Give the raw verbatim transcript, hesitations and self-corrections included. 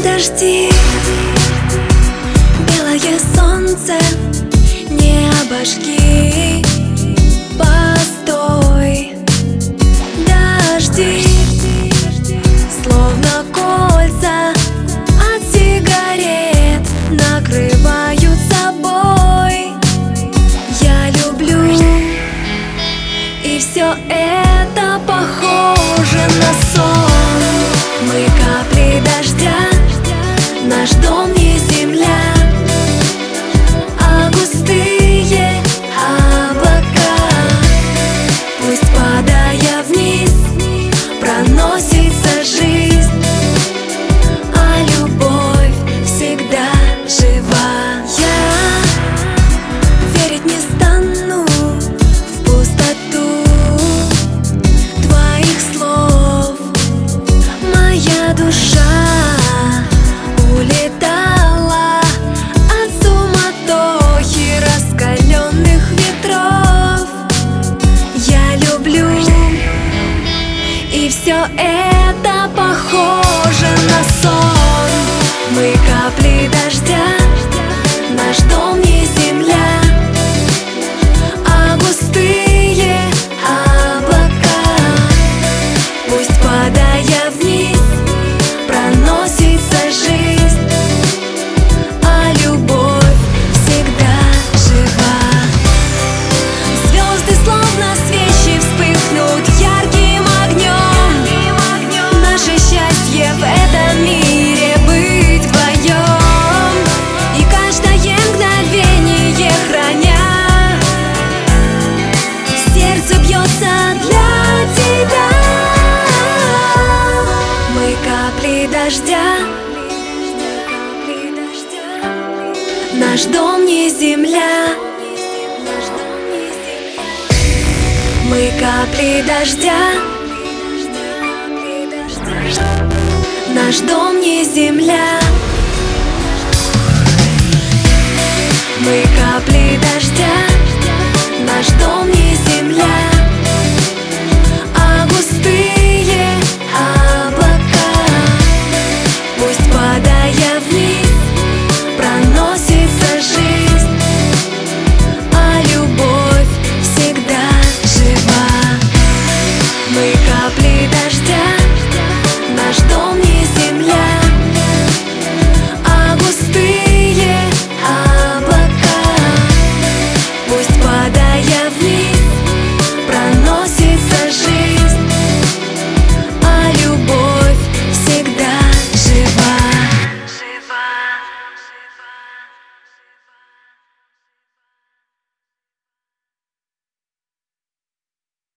дожди, белое солнце, не обожги. Постой, дожди, словно кольца от сигарет накрывают собой. Я люблю, и все это похоже на сон. Мы капли дождя, наш дом не земля, а густые облака. Пусть, падая вниз, проносится жизнь, а любовь всегда жива. Я верить не стану в пустоту твоих слов. Моя душа улетала от суматохи раскаленных ветров. Я люблю, и все это похоже на сон. Мы капли дождя, наш дом не земля, а густые облака. Пусть, падая вниз, проносится жизнь, а любовь всегда жива. Звезды, словно свечи, вспыхнут ярким огнем. Наше счастье в этом мире быть вдвоем, и каждое мгновение храня, сердце бьется для тебя. Мы капли дождя, наш дом не земля. Мы капли дождя, наш дом не земля. Мы капли дождя, наш дом не земля.